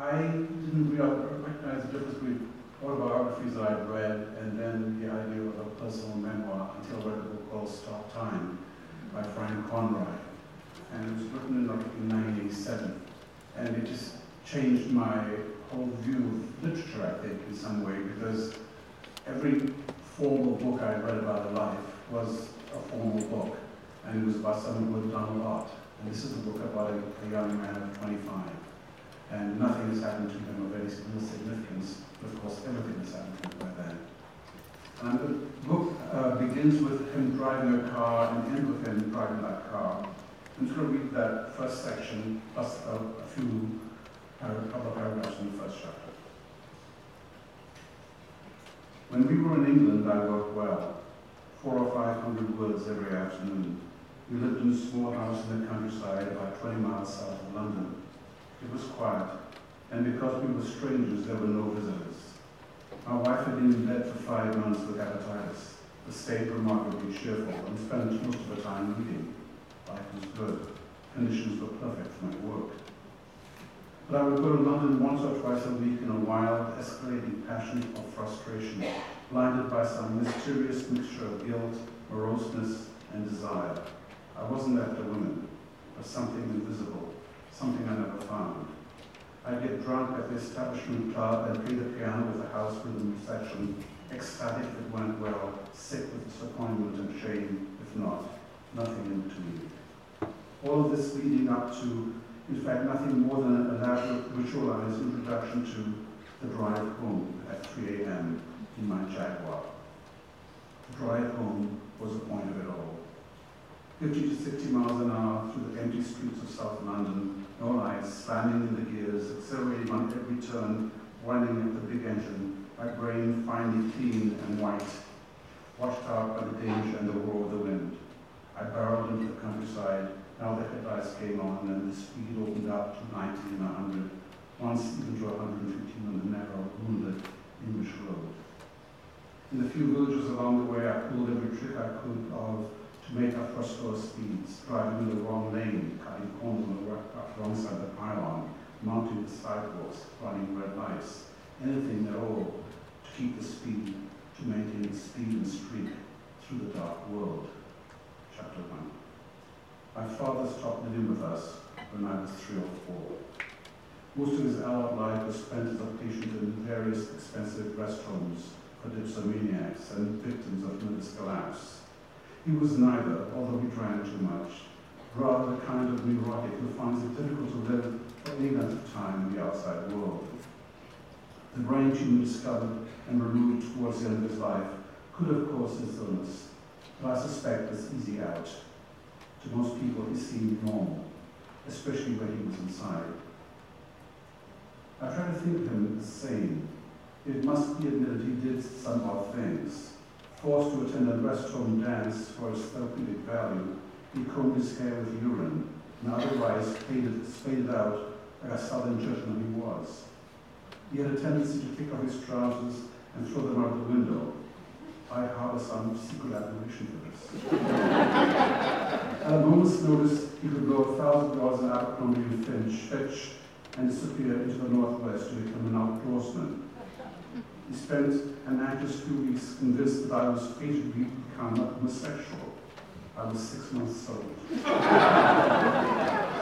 I didn't recognize the difference between autobiographies I'd read and then the idea of a personal memoir until I read a book called Stop Time by Frank Conroy. And it was written in 1987. And it just changed my whole view of literature, I think, in some way, because every formal book I read about a life was a formal book, and it was about someone who had done a lot. And this is a book about a young man of 25. And nothing has happened to him of any significance, but of course everything has happened to him by then. And the book begins with him driving a car and ends with him driving that car. I'm just going to read that first section, plus a couple of paragraphs in the first chapter. When we were in England, I worked well, 400 or 500 words every afternoon. We lived in a small house in the countryside about 20 miles south of London. It was quiet, and because we were strangers, there were no visitors. My wife had been in bed for 5 months with hepatitis, but stayed remarkably cheerful and spent most of her time reading. Life was good. Conditions were perfect for my work. But I would go to London once or twice a week in a wild, escalating passion of frustration, blinded by some mysterious mixture of guilt, moroseness, and desire. I wasn't after women, but something invisible, something I never found. I'd get drunk at the establishment club and play the piano with the house rhythm section, ecstatic if it went well, sick with disappointment and shame if not, nothing in between. All of this leading up to, in fact, nothing more than an elaborate ritualized introduction to the drive home at 3 a.m. in my Jaguar. The drive home was the point of it all. 50 to 60 miles an hour through the empty streets of South London, no lights, slamming in the gears, accelerating on every turn, winding up the big engine, my brain finely clean and white, washed out by the danger and the roar of the wind. I barreled into the countryside. Now the headlights came on and the speed opened up to 90 and 100, once even to 115 on the narrow, moonlit English road. In the few villages along the way, I pulled every trick I could of to make up for slower speeds, driving in the wrong lane, cutting corners on the wrong side of the pylon, mounting the sidewalks, running red lights, anything at all to keep the speed, to maintain the speed and streak through the dark world. Chapter 1. My father stopped living with us when I was 3 or 4. Most of his adult life was spent as a patient in various expensive rest homes for dipsomaniacs and victims of nervous collapse. He was neither, although he drank too much, rather the kind of neurotic who finds it difficult to live for any length of time in the outside world. The brain tumor discovered and removed towards the end of his life could have caused his illness, but I suspect it's easy out. To most people, he seemed normal, especially when he was inside. I try to think of him as sane. It must be admitted he did some odd things. Forced to attend a rest home dance for its therapeutic value, he combed his hair with urine, and otherwise spaded out like a southern gentleman he was. He had a tendency to kick off his trousers and throw them out the window. I harbor some secret admiration for this. At a moment's notice, he could go 1,000 yards in Abercrombie and Fitch and disappear into the northwest to become an outdoorsman. He spent an anxious few weeks convinced that I was fated to become a homosexual. I was 6 months old.